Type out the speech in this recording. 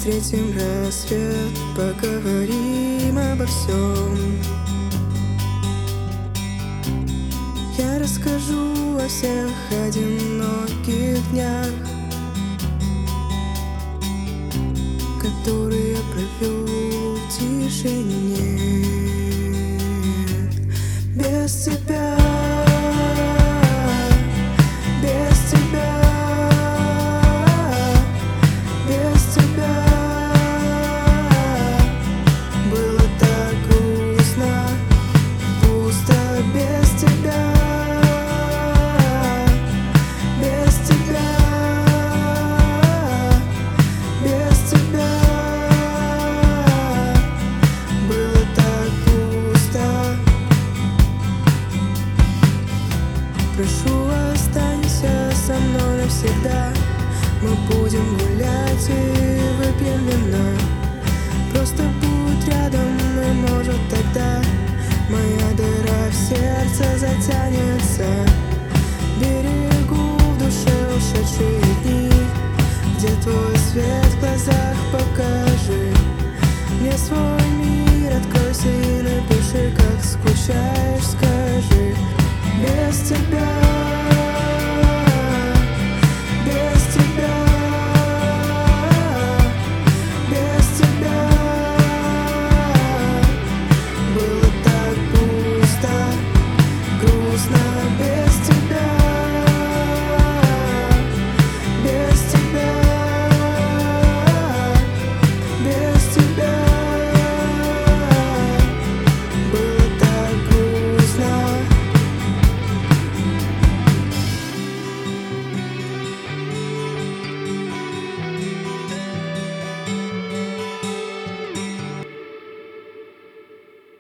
Встретим рассвет, поговорим обо всем. Я расскажу о всех одиноких днях, которые я провел в тишине. Без тебя, без тебя, без тебя было так грустно, пусто без тебя, без тебя, без тебя было так пусто. Прошу, останься со мной навсегда. Мы будем гулять и выпьем вина. Просто будь рядом, и может тогда моя дыра в сердце затянется. Берегу в душе ушедшие дни, где твой свет в глазах покажи. Мне свой мир откройся и напиши, как скучаешь, скажи. Без тебя, без тебя, без тебя было так пусто, грустно.